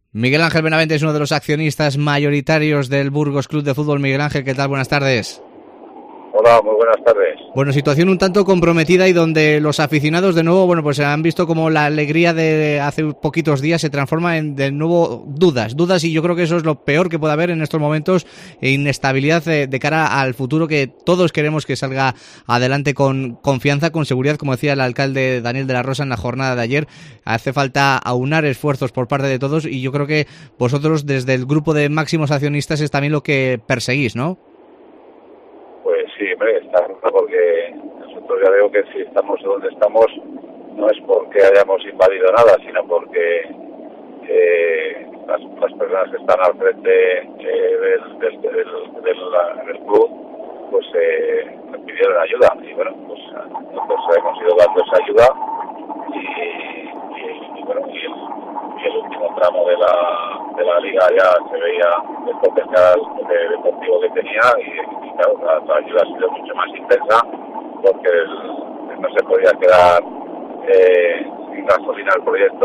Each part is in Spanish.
Miguel Ángel Benavente es uno de los accionistas mayoritarios del Burgos Club de Fútbol. Miguel Ángel, ¿qué tal? Buenas tardes. Hola, muy buenas tardes. Bueno, situación un tanto comprometida y donde los aficionados de nuevo, bueno, pues han visto como la alegría de hace poquitos días se transforma en de nuevo dudas, y yo creo que eso es lo peor que puede haber en estos momentos, inestabilidad de cara al futuro, que todos queremos que salga adelante con confianza, con seguridad, como decía el alcalde Daniel de la Rosa en la jornada de ayer. Hace falta aunar esfuerzos por parte de todos y yo creo que vosotros desde el grupo de máximos accionistas es también lo que perseguís, ¿no? Sí, hombre, está claro, porque nosotros ya veo que si estamos donde estamos no es porque hayamos invadido nada, sino porque las personas que están al frente del club pues pidieron ayuda y bueno, pues nosotros hemos ido dando esa ayuda y bueno, y el último tramo de la liga ya se veía el potencial deportivo que tenía y claro, la ayuda ha sido mucho más intensa porque no se podía quedar sin gasolina el proyecto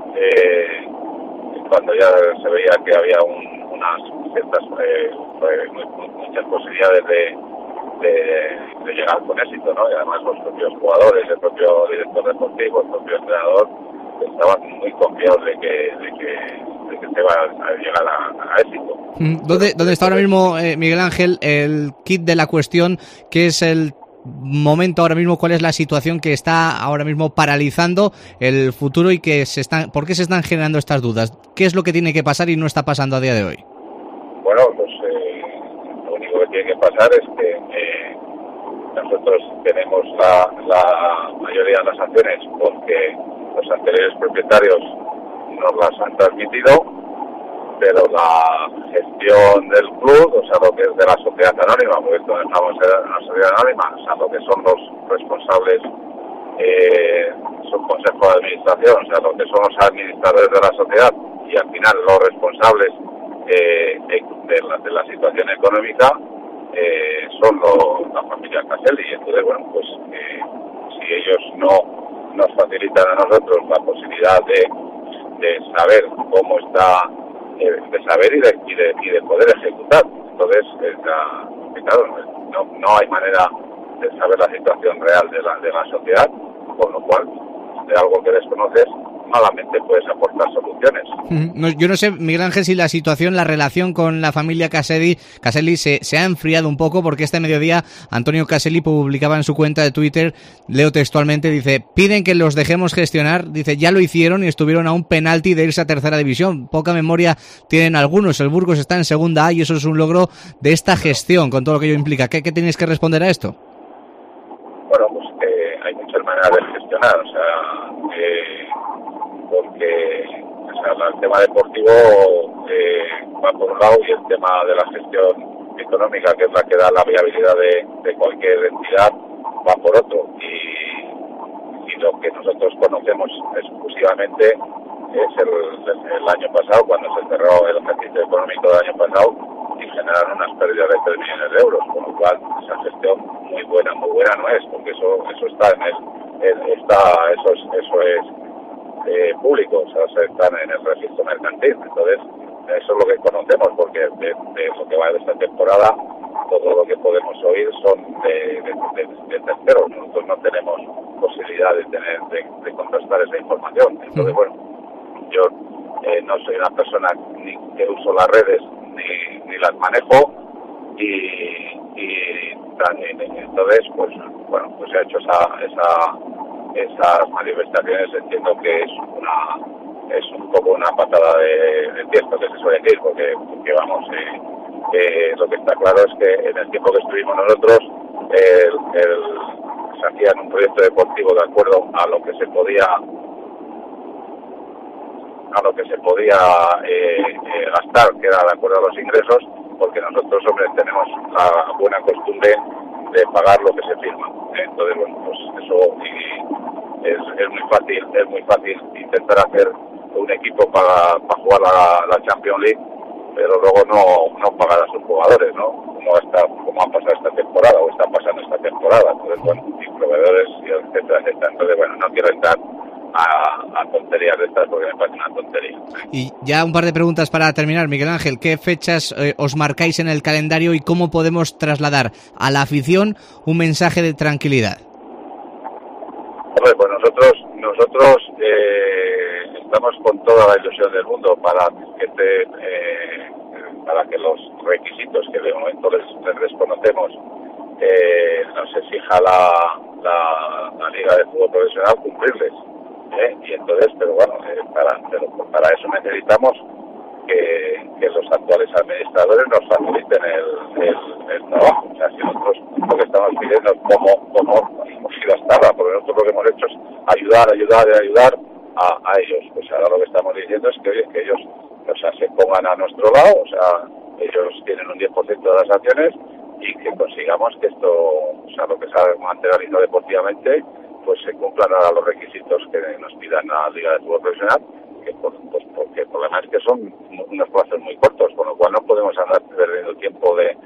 cuando ya se veía que había unas ciertas muchas posibilidades de llegar con éxito, ¿no? Y además los propios jugadores, el propio director deportivo, el propio entrenador estaban muy confiados de que se va a llegar a éxito. ¿Dónde está ahora mismo, Miguel Ángel, el kit de la cuestión? ¿Qué es el momento ahora mismo? ¿Cuál es la situación que está ahora mismo paralizando el futuro y por qué se están generando estas dudas? ¿Qué es lo que tiene que pasar y no está pasando a día de hoy? Bueno, pues lo único que tiene que pasar es que nosotros tenemos la mayoría de las acciones porque los anteriores propietarios nos las han transmitido, pero la gestión del club, o sea, lo que es de la sociedad anónima, porque esto estamos en la sociedad anónima, o sea, lo que son los responsables, son consejo de administración, o sea, lo que son los administradores de la sociedad y al final los responsables de la situación económica son la familia Caselli. Y entonces, bueno, pues si ellos no nos facilitan a nosotros la posibilidad de saber cómo está, de saber y de poder ejecutar. Entonces, claro, no hay manera de saber la situación real de la sociedad, con lo cual, de algo que desconoces, malamente puedes aportar soluciones. Yo no sé, Miguel Ángel, si la situación, la relación con la familia Caselli se ha enfriado un poco, porque este mediodía Antonio Caselli publicaba en su cuenta de Twitter, leo textualmente, dice: piden que los dejemos gestionar, dice, ya lo hicieron y estuvieron a un penalti de irse a tercera división. Poca memoria tienen algunos, el Burgos está en segunda A y eso es un logro de esta gestión, con todo lo que ello implica. ¿Qué tenéis que responder a esto? Bueno, pues hay muchas maneras de gestionar, o sea, porque el tema deportivo va por un lado y el tema de la gestión económica, que es la que da la viabilidad de cualquier entidad, va por otro. Y lo que nosotros conocemos exclusivamente es el año pasado, cuando se cerró el ejercicio económico del año pasado y generaron unas pérdidas de 3 millones de euros, con lo cual esa gestión muy buena no es, porque eso está eso es público, o sea, están en el registro mercantil. Entonces, eso es lo que conocemos, porque de lo que va de esta temporada, todo lo que podemos oír son de terceros. Nosotros no tenemos posibilidad de contrastar esa información. Entonces, bueno, yo no soy una persona ni que uso las redes ni las manejo y entonces, pues bueno, pues se ha hecho esas manifestaciones. Entiendo que es un poco una patada de tiesto, que se suele decir, porque vamos, lo que está claro es que en el tiempo que estuvimos nosotros se hacían un proyecto deportivo de acuerdo a lo que se podía gastar, que era de acuerdo a los ingresos, porque nosotros, hombre, tenemos la buena costumbre de pagar lo que se firma. Entonces, bueno, pues eso es muy fácil intentar hacer un equipo para jugar la Champions League, pero luego no pagar a sus jugadores, ¿no? Como ha pasado esta temporada o está pasando esta temporada. Entonces, bueno, y proveedores y etcétera. Entonces, bueno, no quiero entrar a tonterías de estas porque me parece una tontería. Y ya un par de preguntas para terminar, Miguel Ángel. ¿Qué fechas os marcáis en el calendario y cómo podemos trasladar a la afición un mensaje de tranquilidad? Pues nosotros estamos con toda la ilusión del mundo para que los requisitos que de momento les desconocemos nos exija la Liga de Fútbol Profesional cumplirles. Y entonces, pero bueno, para eso necesitamos que los actuales administradores nos faciliten el trabajo. O sea, si nosotros lo que estamos pidiendo es como hemos ido hasta ahora, porque nosotros lo que hemos hecho es ayudar a ellos. Pues ahora lo que estamos diciendo es que ellos, o sea, se pongan a nuestro lado, o sea, ellos tienen un 10% de las acciones y que consigamos que esto, o sea, lo que se ha materializado deportivamente, pues se cumplan ahora los requisitos que nos pidan la Liga de Fútbol Profesional, porque el problema es que son unos plazos muy cortos, con lo cual no podemos andar perdiendo tiempo de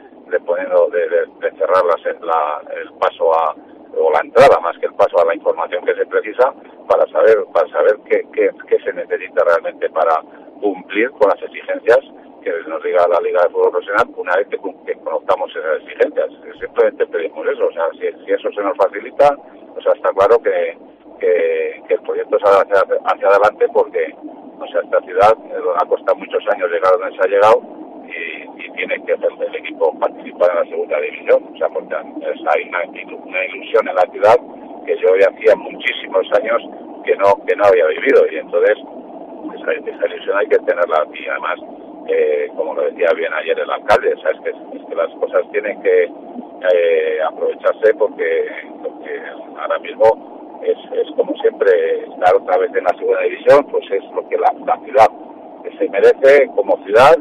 cerrar el paso o la entrada, más que el paso a la información que se precisa para saber qué se necesita realmente para cumplir con las exigencias que nos diga la Liga de Fútbol Profesional una vez que conozcamos esas exigencias. Simplemente pedimos eso, o sea, si eso se nos facilita, o sea, está claro que el proyecto sale hacia adelante, porque, o sea, esta ciudad ha costado muchos años llegar donde se ha llegado y tiene que hacer el equipo participar en la segunda división, o sea, porque hay una ilusión en la ciudad que yo ya hacía muchísimos años que no había vivido, y entonces esa ilusión hay que tenerla, y además, como lo decía bien ayer el alcalde, ¿sabes? Es que las cosas tienen que aprovecharse porque ahora mismo es como siempre estar otra vez en la segunda división, pues es lo que la ciudad se merece como ciudad,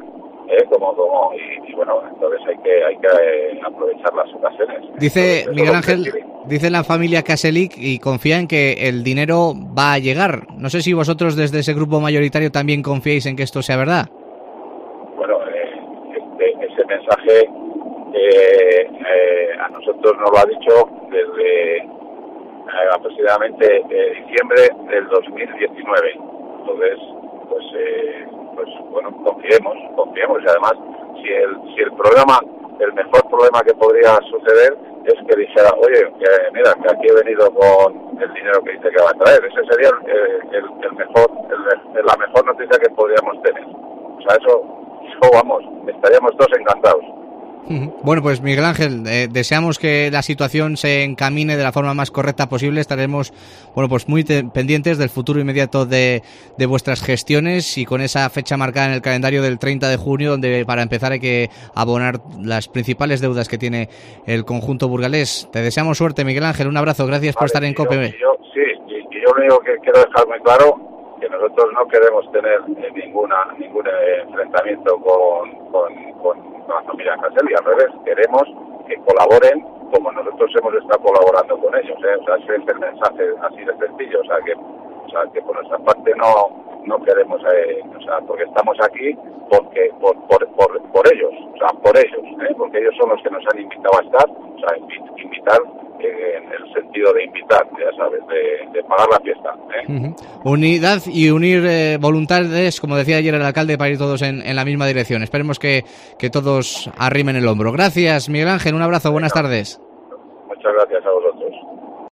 y bueno, entonces hay que aprovechar las ocasiones. Dice Miguel Ángel, dice la familia Kasselik y confía en que el dinero va a llegar. No sé si vosotros desde ese grupo mayoritario también confiáis en que esto sea verdad. Bueno, ese mensaje a nosotros nos lo ha dicho desde aproximadamente diciembre del 2019. Entonces, pues bueno, confiemos, y además si el mejor problema que podría suceder es que dijera, oye, mira, que aquí he venido con el dinero que dice que va a traer. Ese sería la mejor noticia que podríamos tener. O sea, eso vamos, estaríamos todos encantados. Bueno, pues Miguel Ángel, deseamos que la situación se encamine de la forma más correcta posible. Estaremos, bueno, pues muy pendientes del futuro inmediato de vuestras gestiones, y con esa fecha marcada en el calendario del 30 de junio, donde para empezar hay que abonar las principales deudas que tiene el conjunto burgalés. Te deseamos suerte, Miguel Ángel, un abrazo, gracias por estar en COPE. Yo lo único que quiero dejar muy claro, que nosotros no queremos tener ningún enfrentamiento con la familia Kasselik, al revés, queremos que colaboren como nosotros hemos estado colaborando con ellos, o sea, ese es el mensaje así de sencillo, o sea, que por nuestra parte no queremos, o sea, porque estamos aquí por ellos, o sea, porque ellos son los que nos han invitado a estar, o sea, invitar en el sentido de invitar, ya sabes, de pagar la fiesta. Unidad y unir voluntades, como decía ayer el alcalde, para ir todos en la misma dirección. Esperemos que todos arrimen el hombro. Gracias, Miguel Ángel, un abrazo, buenas tardes. Muchas gracias a vosotros.